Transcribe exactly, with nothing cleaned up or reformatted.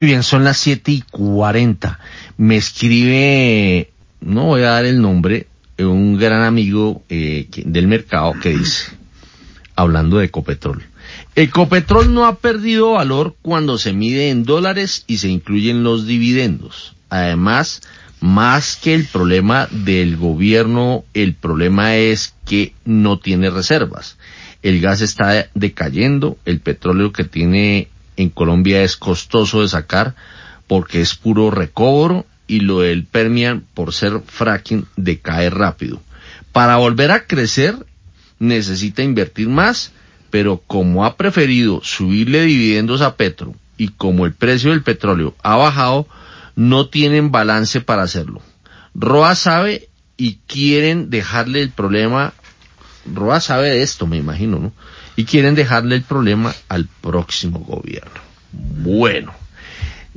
Bien, son las siete y cuarenta. Me escribe, no voy a dar el nombre, un gran amigo eh, que- del mercado que dice, hablando de Ecopetrol: Ecopetrol no ha perdido valor cuando se mide en dólares y se incluyen los dividendos. Además, más que el problema del gobierno, el problema es que no tiene reservas. El gas está decayendo, el petróleo que tiene en Colombia es costoso de sacar porque es puro recobro, y lo del Permian, por ser fracking, decae rápido. Para volver a crecer necesita invertir más, pero como ha preferido subirle dividendos a Petro y como el precio del petróleo ha bajado, no tienen balance para hacerlo. Roa sabe y quieren dejarle el problema, Roa sabe de esto, me imagino, ¿no? Y quieren dejarle el problema al próximo gobierno. Bueno.